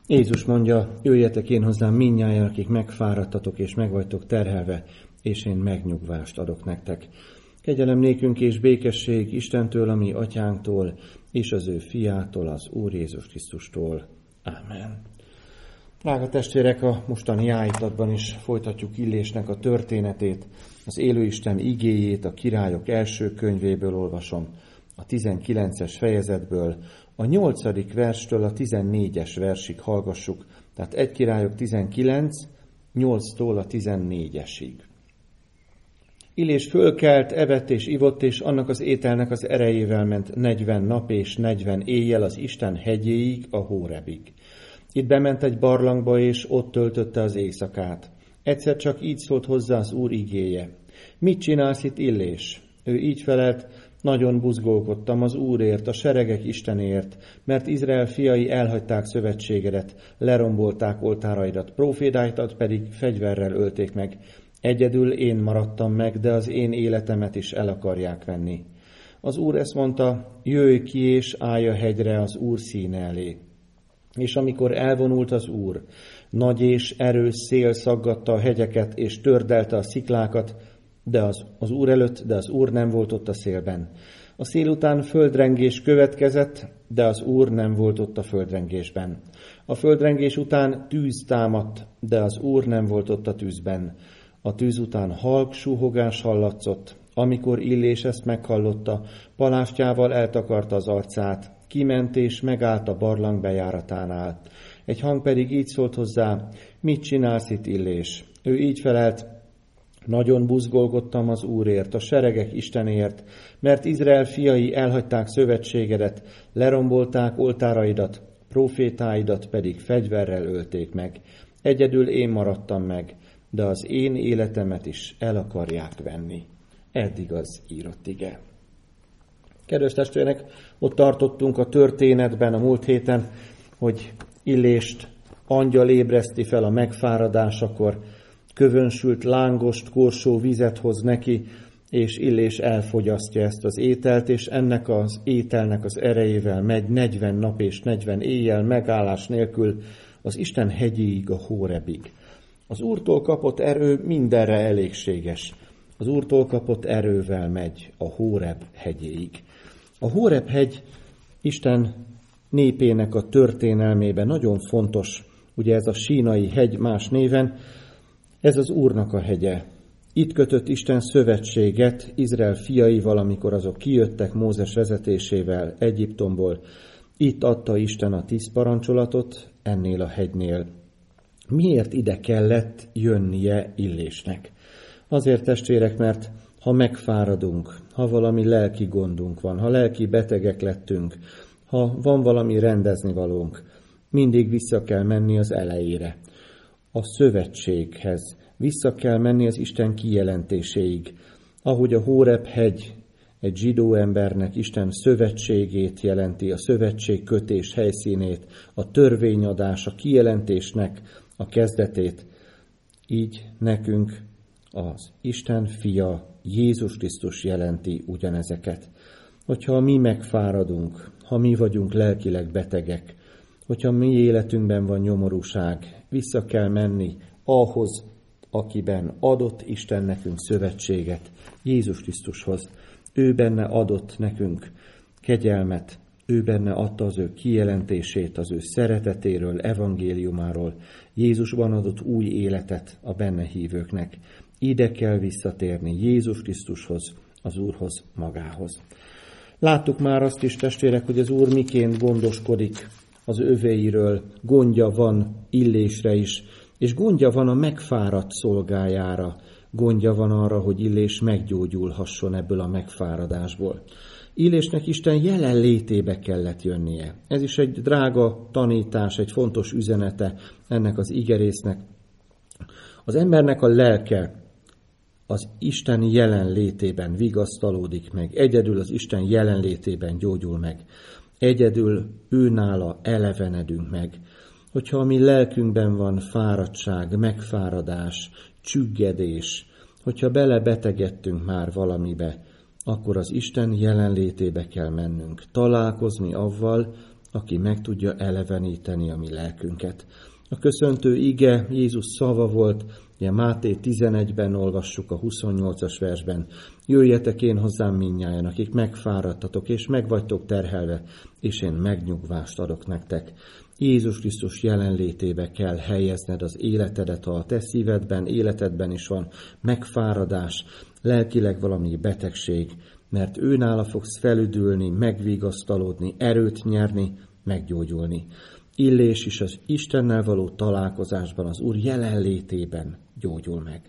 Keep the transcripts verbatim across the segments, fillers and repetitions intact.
Jézus mondja, jöjjetek én hozzám mindnyájan, akik megfáradtatok és megvagytok terhelve, és én megnyugvást adok nektek. Kegyelem nékünk és békesség Istentől, a mi atyánktól, és az ő fiától, az Úr Jézus Krisztustól. Ámen. Drága testvérek, a mostani ájtatban is folytatjuk Illésnek a történetét, az élő Isten igéjét a Királyok első könyvéből olvasom, a tizenkilences fejezetből, a nyolcadik verstől a tizennégyes versig hallgassuk, tehát egy Királyok tizenkilenc, nyolctól a tizennégyesig. Illés fölkelt, evett és ivott, és annak az ételnek az erejével ment negyven nap és negyven éjjel az Isten hegyéig, a Hórebig. Itt bement egy barlangba, és ott töltötte az éjszakát. Egyszer csak így szólt hozzá az Úr igéje. Mit csinálsz itt, Illés? Ő így felelt, nagyon buzgolkodtam az Úrért, a seregek Istenért, mert Izrael fiai elhagyták szövetségedet, lerombolták oltáraidat, prófédáidat pedig fegyverrel ölték meg. Egyedül én maradtam meg, de az én életemet is el akarják venni. Az Úr ezt mondta, jöjj ki és állj a hegyre az Úr színe elé. És amikor elvonult az Úr, nagy és erős szél szaggatta a hegyeket, és tördelte a sziklákat, de az, az Úr előtt, de az Úr nem volt ott a szélben. A szél után földrengés következett, de az Úr nem volt ott a földrengésben. A földrengés után tűz támadt, de az Úr nem volt ott a tűzben. A tűz után halk suhogás hallatszott. Amikor Illés ezt meghallotta, palástjával eltakarta az arcát, kiment és megállt a barlang bejáratánál. Egy hang pedig így szólt hozzá, mit csinálsz itt, Illés? Ő így felelt, nagyon buzgolkodtam az Úrért, a seregek Istenért, mert Izrael fiai elhagyták szövetségedet, lerombolták oltáraidat, profétáidat pedig fegyverrel ölték meg. Egyedül én maradtam meg, de az én életemet is el akarják venni. Eddig az írott ige. Kedves testvérek, ott tartottunk a történetben a múlt héten, hogy Illést angyal ébreszti fel a megfáradásakor, kövönsült lángost, korsó vizet hoz neki, és Illés elfogyasztja ezt az ételt, és ennek az ételnek az erejével megy negyven nap és negyven éjjel megállás nélkül az Isten hegyéig, a Hórebig. Az Úrtól kapott erő mindenre elégséges. Az Úrtól kapott erővel megy a Hóreb hegyéig. A Hóreb hegy Isten népének a történelmében nagyon fontos, ugye ez a Sínai hegy más néven, ez az Úrnak a hegye. Itt kötött Isten szövetséget Izrael fiaival, amikor azok kijöttek Mózes vezetésével Egyiptomból. Itt adta Isten a tíz parancsolatot ennél a hegynél. Miért ide kellett jönnie Illésnek? Azért, testvérek, mert ha megfáradunk, ha valami lelki gondunk van, ha lelki betegek lettünk, ha van valami rendeznivalónk, mindig vissza kell menni az elejére, a szövetséghez, vissza kell menni az Isten kijelentéséig, ahogy a Hóreb hegy egy zsidó embernek Isten szövetségét jelenti, a szövetségkötés helyszínét, a törvényadás, a kijelentésnek a kezdetét. Így nekünk az Isten fia, Jézus Krisztus jelenti ugyanezeket. Hogyha mi megfáradunk, ha mi vagyunk lelkileg betegek, hogyha mi életünkben van nyomorúság, vissza kell menni ahhoz, akiben adott Isten nekünk szövetséget, Jézus Krisztushoz. Ő benne adott nekünk kegyelmet, ő benne adta az ő kijelentését, az ő szeretetéről, evangéliumáról, Jézusban adott új életet a benne hívőknek. Ide kell visszatérni Jézus Krisztushoz, az Úrhoz magához. Láttuk már azt is, testvérek, hogy az Úr miként gondoskodik az övéiről, gondja van Illésre is, és gondja van a megfáradt szolgájára, gondja van arra, hogy Illés meggyógyulhasson ebből a megfáradásból. Illésnek Isten jelenlétébe kellett jönnie. Ez is egy drága tanítás, egy fontos üzenete ennek az igerésznek. Az embernek a lelke az Isten jelenlétében vigasztalódik meg, egyedül az Isten jelenlétében gyógyul meg, egyedül őnála elevenedünk meg. Hogyha a mi lelkünkben van fáradtság, megfáradás, csüggedés, hogyha belebetegedtünk már valamibe, akkor az Isten jelenlétébe kell mennünk, találkozni avval, aki meg tudja eleveníteni a mi lelkünket. A köszöntő ige Jézus szava volt, ugye Máté tizenegyben olvassuk a huszonnyolcas versben. Jöjjetek én hozzám mindnyájan, akik megfáradtatok és megvagytok terhelve, és én megnyugvást adok nektek. Jézus Krisztus jelenlétébe kell helyezned az életedet, ha a te szívedben, életedben is van megfáradás, lelkileg valami betegség, mert őnála fogsz felüdülni, megvigasztalódni, erőt nyerni, meggyógyulni. Illés is az Istennel való találkozásban, az Úr jelenlétében gyógyul meg.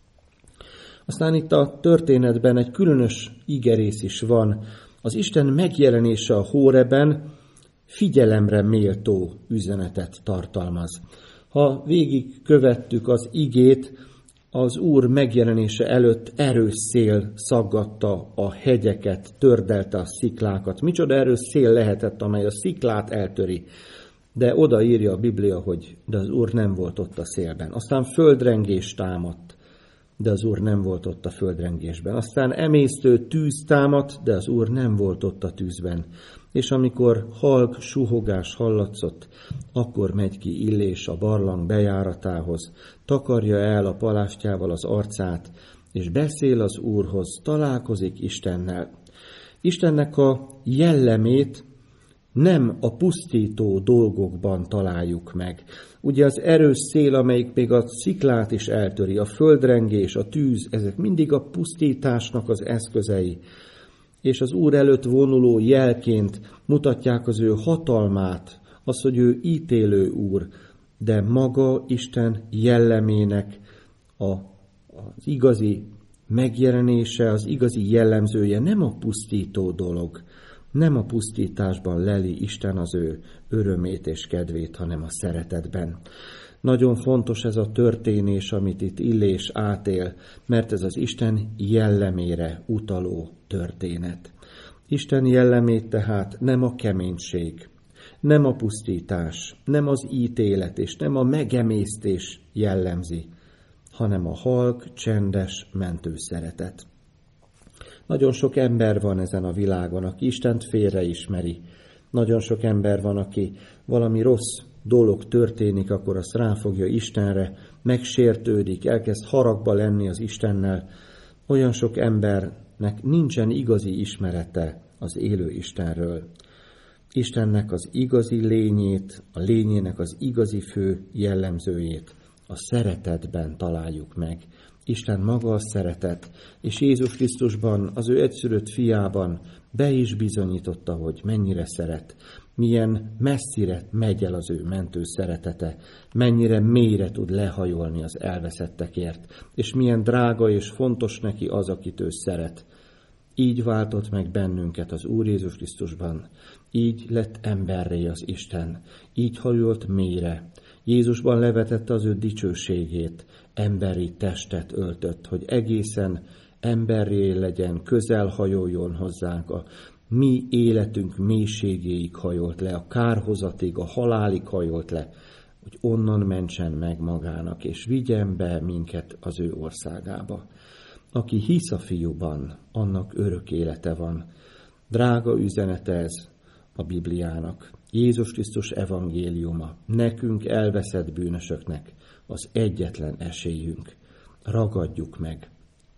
Aztán itt a történetben egy különös igerész is van. Az Isten megjelenése a Hóreben figyelemre méltó üzenetet tartalmaz. Ha végig követtük az igét, az Úr megjelenése előtt erős szél szaggatta a hegyeket, tördelte a sziklákat. Micsoda erős szél lehetett, amely a sziklát eltöri. De oda írja a Biblia, hogy de az Úr nem volt ott a szélben. Aztán földrengés támadt, de az Úr nem volt ott a földrengésben. Aztán emésztő tűz támadt, de az Úr nem volt ott a tűzben. És amikor halk suhogás hallatszott, akkor megy ki Illés a barlang bejáratához, takarja el a palástjával az arcát, és beszél az Úrhoz, találkozik Istennel. Istennek a jellemét nem a pusztító dolgokban találjuk meg. Ugye az erős szél, amelyik még a sziklát is eltöri, a földrengés, a tűz, ezek mindig a pusztításnak az eszközei. És az Úr előtt vonuló jelként mutatják az ő hatalmát, az, hogy ő ítélő Úr, de maga Isten jellemének a, az igazi megjelenése, az igazi jellemzője nem a pusztító dolog, nem a pusztításban leli Isten az ő örömét és kedvét, hanem a szeretetben. Nagyon fontos ez a történés, amit itt Illés átél, mert ez az Isten jellemére utaló történet. Isten jellemét tehát nem a keménység, nem a pusztítás, nem az ítélet és nem a megemésztés jellemzi, hanem a halk, csendes, mentő szeretet. Nagyon sok ember van ezen a világon, aki Istent félreismeri. Nagyon sok ember van, aki valami rossz dolog történik, akkor azt ráfogja Istenre, megsértődik, elkezd haragba lenni az Istennel. Olyan sok embernek nincsen igazi ismerete az élő Istenről. Istennek az igazi lényét, a lényének az igazi fő jellemzőjét a szeretetben találjuk meg. Isten maga a szeretet, és Jézus Krisztusban, az ő egyszülött fiában be is bizonyította, hogy mennyire szeret, milyen messzire megy el az ő mentő szeretete, mennyire mélyre tud lehajolni az elveszettekért, és milyen drága és fontos neki az, akit ő szeret. Így váltott meg bennünket az Úr Jézus Krisztusban, így lett emberré az Isten, így hajolt mélyre. Jézusban levetette az ő dicsőségét, emberi testet öltött, hogy egészen emberré legyen, közel hajoljon hozzánk, a mi életünk mélységéig hajolt le, a kárhozatig, a halálig hajolt le, hogy onnan mentsen meg magának, és vigyen be minket az ő országába. Aki hisz a fiúban, annak örök élete van. Drága üzenete ez a Bibliának. Jézus Krisztus evangéliuma, nekünk elveszett bűnösöknek az egyetlen esélyünk. Ragadjuk meg.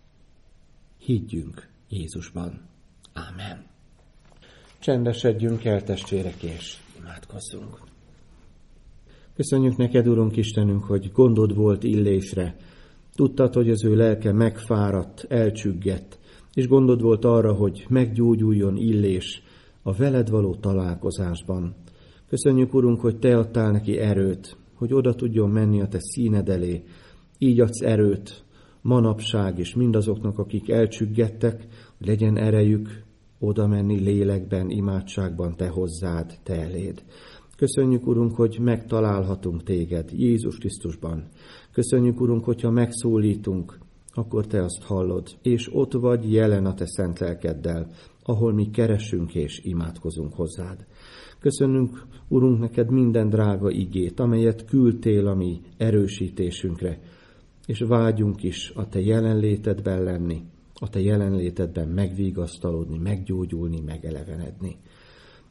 Higgyünk Jézusban. Ámen. Csendesedjünk el, testvérek, és imádkozzunk. Köszönjük neked, Urunk Istenünk, hogy gondod volt Illésre. Tudtad, hogy az ő lelke megfáradt, elcsüggett, és gondod volt arra, hogy meggyógyuljon Illés a veled való találkozásban. Köszönjük, Urunk, hogy te adtál neki erőt, hogy oda tudjon menni a te színed elé. Így adsz erőt manapság és mindazoknak, akik elcsüggettek, hogy legyen erejük oda menni lélekben, imádságban te hozzád, te eléd. Köszönjük, Urunk, hogy megtalálhatunk téged Jézus Krisztusban. Köszönjük, Urunk, hogyha megszólítunk, akkor te azt hallod, és ott vagy jelen a te szent lelkeddel, ahol mi keresünk és imádkozunk hozzád. Köszönünk, Urunk, neked minden drága igét, amelyet küldtél a mi erősítésünkre, és vágyunk is a te jelenlétedben lenni, a te jelenlétedben megvigasztalódni, meggyógyulni, megelevenedni.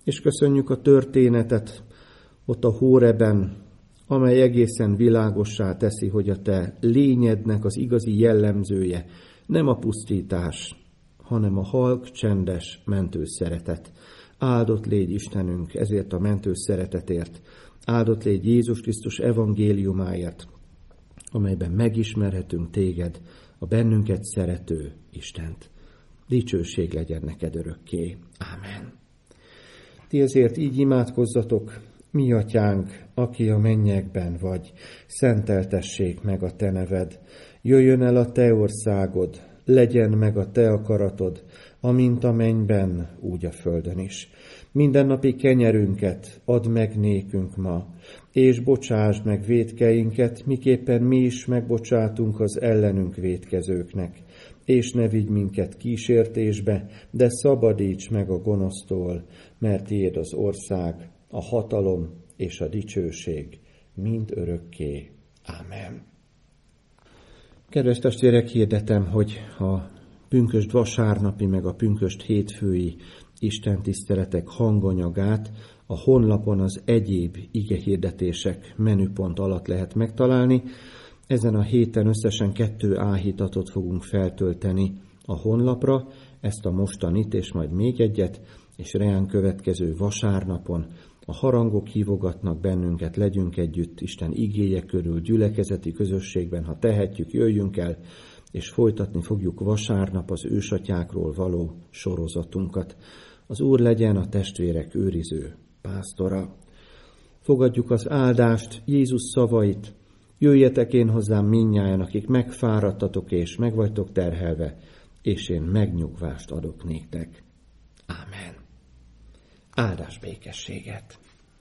és köszönjük a történetet ott a Hóreben, amely egészen világossá teszi, hogy a te lényednek az igazi jellemzője nem a pusztítás, hanem a halk, csendes mentő szeretet. Áldott légy Istenünk ezért a mentő szeretetért, áldott légy Jézus Krisztus evangéliumáért, amelyben megismerhetünk téged, a bennünket szerető Istent. Dicsőség legyen neked örökké. Ámen. Ti ezért így imádkozzatok: mi atyánk, aki a mennyekben vagy, szenteltessék meg a te neved, jöjjön el a te országod, legyen meg a te akaratod, amint a mennyben, úgy a földön is. Mindennapi kenyerünket add meg nékünk ma, és bocsásd meg vétkeinket, miképpen mi is megbocsátunk az ellenünk vétkezőknek. És ne vigy minket kísértésbe, de szabadíts meg a gonosztól, mert tiéd az ország, a hatalom és a dicsőség mind örökké. Ámen. Kedves testvérek, hirdetem, hogy a pünkösd vasárnapi meg a pünkösd hétfői istentiszteletek hanganyagát a honlapon az egyéb igehirdetések menüpont alatt lehet megtalálni. Ezen a héten összesen kettő áhítatot fogunk feltölteni a honlapra, ezt a mostanit és majd még egyet, és reán következő vasárnapon a harangok hívogatnak bennünket, legyünk együtt Isten igéje körül, gyülekezeti közösségben, ha tehetjük, jöjjünk el, és folytatni fogjuk vasárnap az ősatyákról való sorozatunkat. Az Úr legyen a testvérek őriző pásztora. Fogadjuk az áldást, Jézus szavait: jöjjetek én hozzám mindnyájan, akik megfáradtatok és meg vagytok terhelve, és én megnyugvást adok néktek. Ámen. Áldás békességet!